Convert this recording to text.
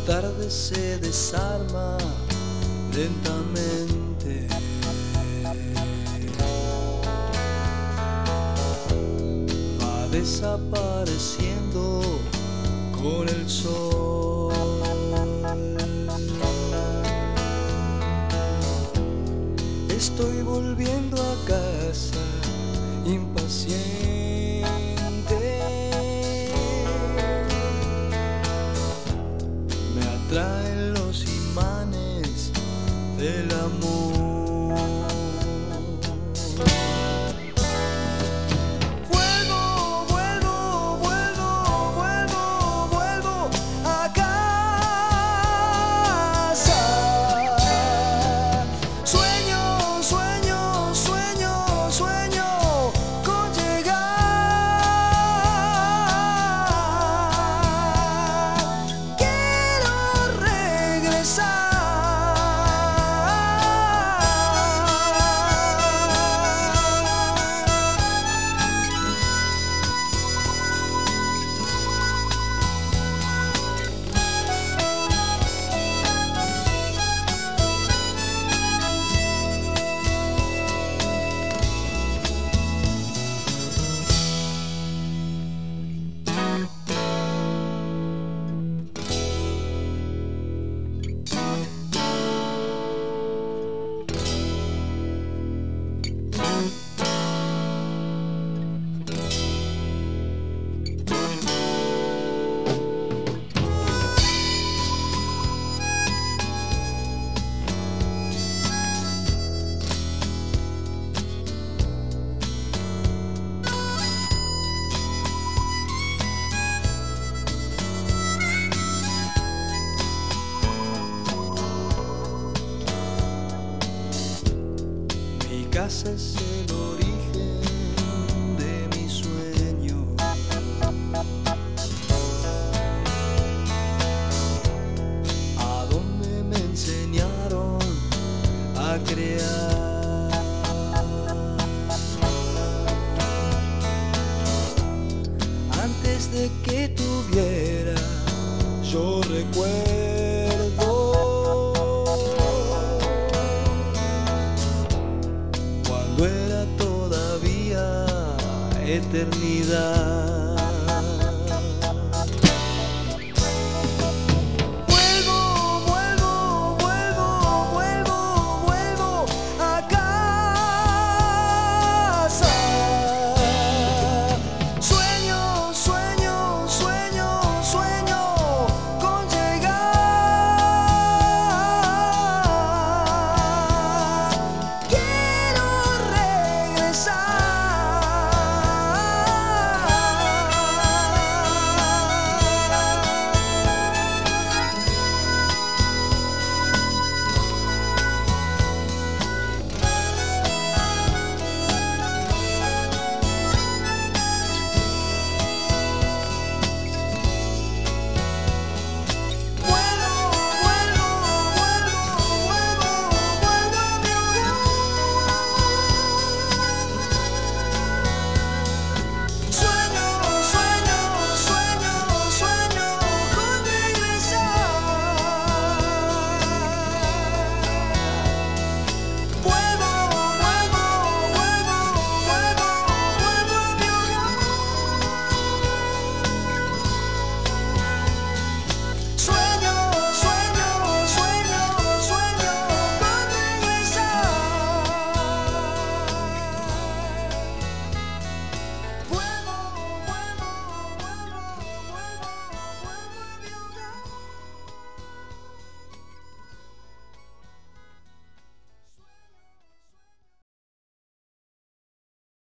tarde se desarma lentamente. Va desapareciendo con el sol. Estoy volviendo a casa impaciente. Me atraen los imanes del amor. Vuelvo a casa. Sueño con llegar. Quiero regresar. Mi casa es el origen de mi sueño. A donde me enseñaron a crear. Antes de que tuviera yo recuerdo, cuando era todavía eternidad.